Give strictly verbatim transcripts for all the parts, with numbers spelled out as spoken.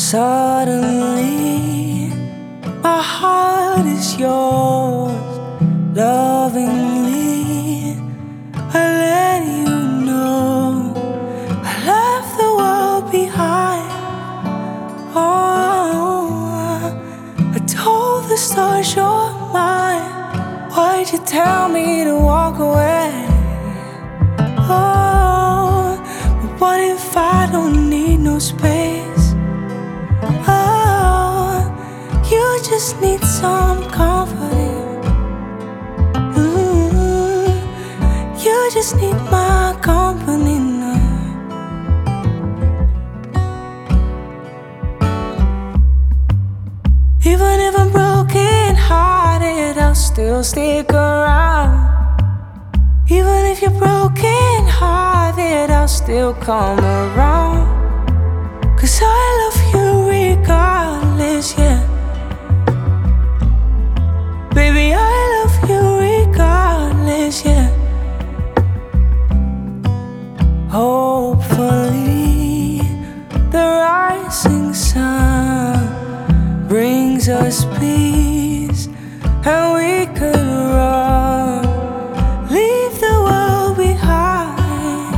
Suddenly, my heart is yours. Lovingly, I let you know I left the world behind. Oh, I told the stars you're mine. Why'd you tell me to walk away? Oh, but what if I don't need no space? Oh, you just need some comforting. Mm, you just need my company now. Even if I'm broken hearted, I'll still stick around. Even if you're broken hearted, I'll still come around. 'Cause I love you regardless, yeah. Baby, I love you regardless, yeah. Hopefully, the rising sun brings us peace, and we could run, leave the world behind.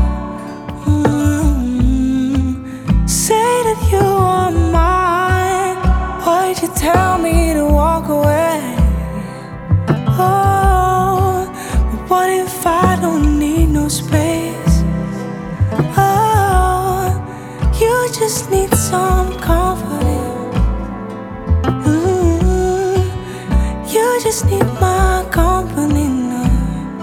Mm-hmm. Say that you are mine. Why'd you tell me to walk away? Oh, but what if I don't need no space? Oh, you just need some comforting. Mm, you just need my company now.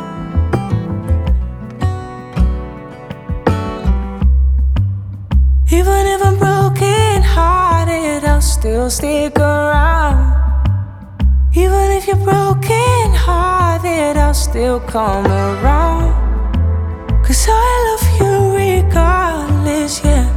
Even if I'm broken hearted, I'll still stick around. Even if you're broken hearted, I'll still come around. 'Cause I love you regardless, yeah.